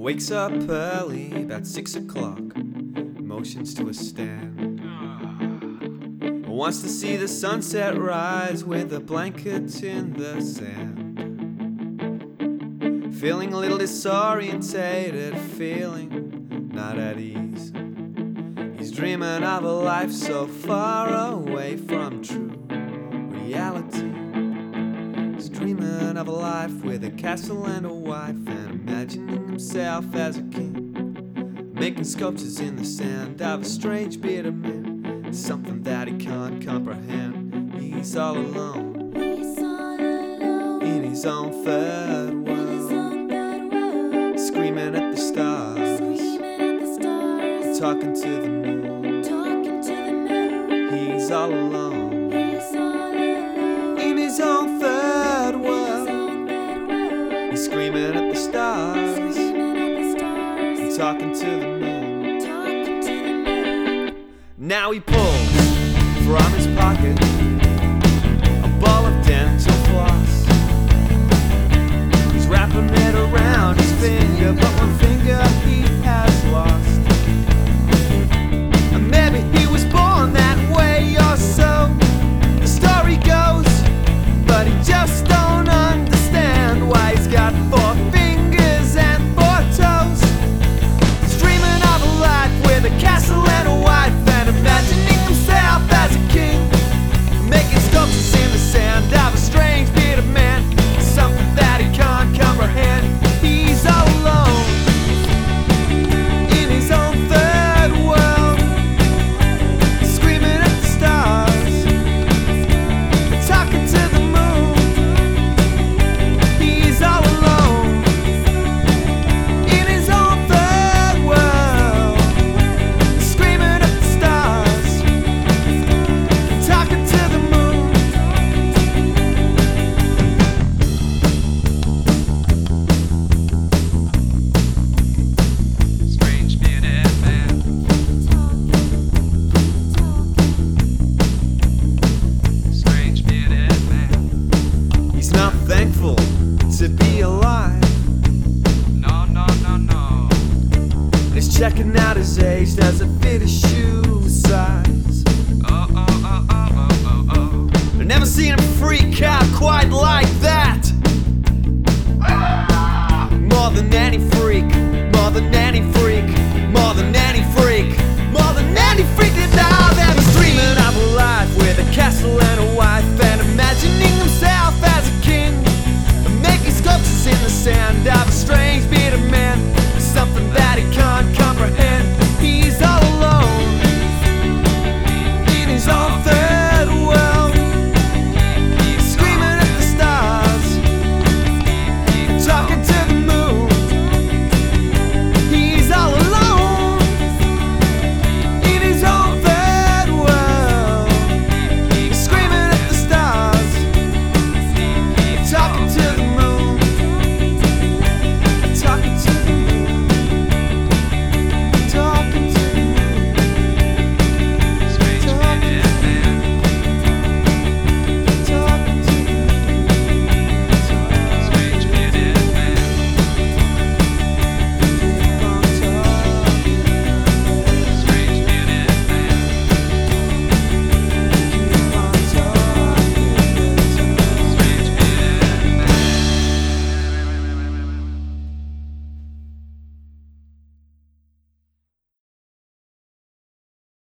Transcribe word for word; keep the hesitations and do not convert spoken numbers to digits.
Wakes up early, about six o'clock, motions to a stand. Wants to see the sunset rise with a blanket in the sand. Feeling a little disorientated, feeling not at ease. He's dreaming of a life so far away from true reality. He's dreaming of a life with a castle and a wife, and imagining himself as a king, making sculptures in the sand of a strange bearded man, something that he can't comprehend. He's all alone, He's all alone in his own third in his world, own bed world, screaming at the stars, screaming at the stars, talking to the moon. talking to the moon. He's all alone, He's all alone in his own third in his world. own bed world, He's screaming at the stars, screaming at the stars, talking to the moon. talking to the moon. Now he pulls from his pocket a ball of dental floss. He's wrapping it around his finger, but one finger he has lost. And maybe he was born that way or so the story goes, but he just don't understand why he's got four fingers and four toes. He's dreaming of a life with a castle and a wife, and imagining himself as a king, making sculptures in the sand of a strange bearded man, something that he can't comprehend. He's all alone in his own third world, screaming at the stars, talking to the moon. He's all alone in his own third world, screaming at the stars, talking to the moon. Strange bearded man, strange bearded man. He's not thankful to be alive. No, no, no, no. He's checking out his age, does it fit his shoe size? Oh, oh, oh, oh, oh, oh, oh. I've never seen him freak out quite like that. More than any freak, more than any freak.